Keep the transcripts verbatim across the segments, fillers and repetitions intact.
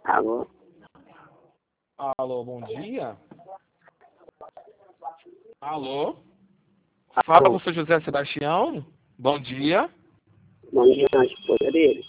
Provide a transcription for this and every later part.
Alô? Alô, bom dia. Alô? Fala com o seu José Sebastião. Bom dia. Bom dia, a esposa dele.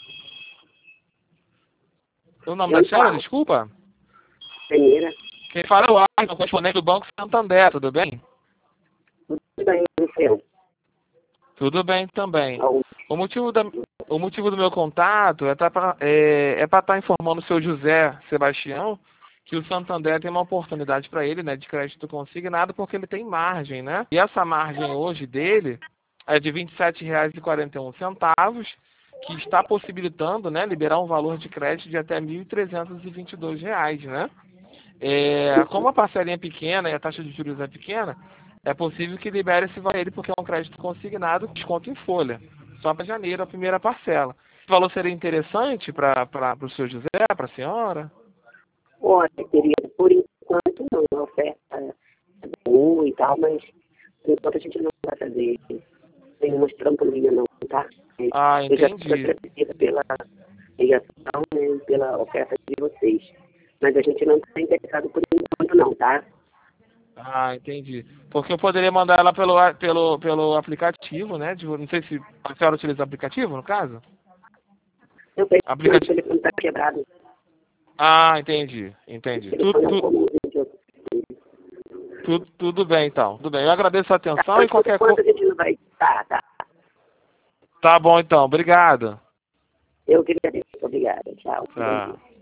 O nome Eu da senhora, falo. desculpa? Peneira. Quem fala é o Arno, correspondente do Banco Santander, tudo bem? Tudo bem, no seu? Tudo bem também. Alô? O motivo, da, o motivo do meu contato é para é, é estar informando o seu José Sebastião que o Santander tem uma oportunidade para ele, né, de crédito consignado, porque ele tem margem, né? E essa margem hoje dele é de vinte e sete reais e quarenta e um centavos, que está possibilitando, né, liberar um valor de crédito de até mil trezentos e vinte e dois reais, né? É, como a parcelinha é pequena e a taxa de juros é pequena, é possível que libere esse valor ele porque é um crédito consignado com desconto em folha. Só para janeiro, a primeira parcela. Esse valor seria interessante para o seu José, para a senhora? Olha, querida, por enquanto não. A oferta é boa e tal, mas por enquanto a gente não vai fazer nenhuma trampolinha não, tá? Ah, Eu já estou entendi. agradecida pela ligação, né, e pela oferta de vocês. Mas a gente não está interessado por enquanto não, tá? Ah, entendi. porque eu poderia mandar ela pelo, pelo, pelo aplicativo, né? De, não sei se a senhora utiliza aplicativo, no caso? Eu penso que o Aplicativo. telefone está quebrado. Ah, entendi, O entendi. Tudo, telefone é um tudo, comum, gente. tudo, tudo bem, então. Tudo bem. Eu agradeço a Tá, atenção e mas por qualquer enquanto coisa. a gente não vai. Tá, tá. Tá bom, então. Obrigado. Eu que agradeço. Obrigada. Tchau. Bom Tá. dia.